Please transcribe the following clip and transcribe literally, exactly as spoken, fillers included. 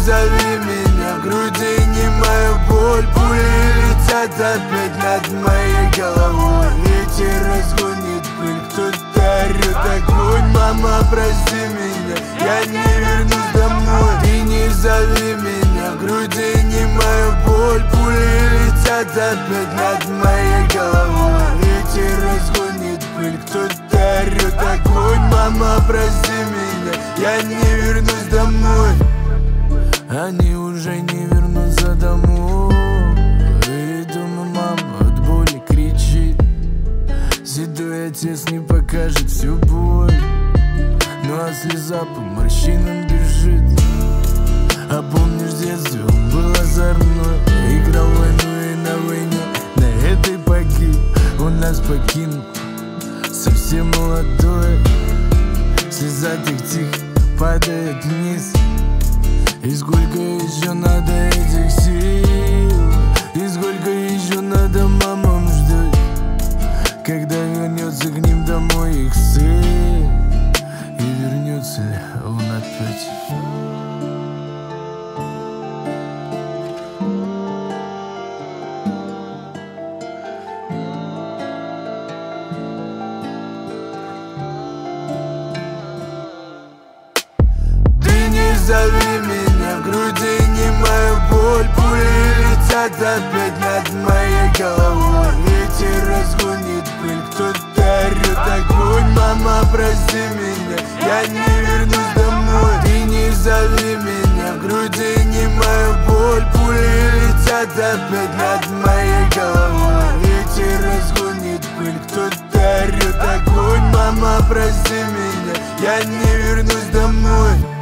зови меня, в груди немая боль. Пули летят опять над моей головой. Ветер разгонит пыль, кто-то орёт огонь. Мама, прости меня, я не вернусь домой. Ты не зови меня, в груди немая боль. Пули летят опять над моей головой. Ветер разгонит пыль, кто-то орёт огонь. Мама, прости меня, я не вернусь домой. Они уже не вернутся домой. И дома мама от боли кричит. Седой отец не покажет всю боль. Ну а слеза по морщинам бежит. А помнишь, в детстве он был озорной. Играл в войну и на войне на этой погиб. Он нас покинул, совсем молодой. Слеза тихо-тихо падает вниз. И сколько еще надо этих сил? И сколько еще надо мамам ждать, когда вернется к ним домой их сын? И вернется ли он опять? Зови меня, в груди немая боль. Пули летят опять над моей головой. Ветер разгонит пыль, кто-то орёт огонь. Мама, прости меня, я не вернусь домой. Ты не зови меня, в груди немая боль. Пули летят опять над моей головой. Ветер разгонит пыль, кто-то орёт огонь. Мама, прости меня, я не вернусь домой.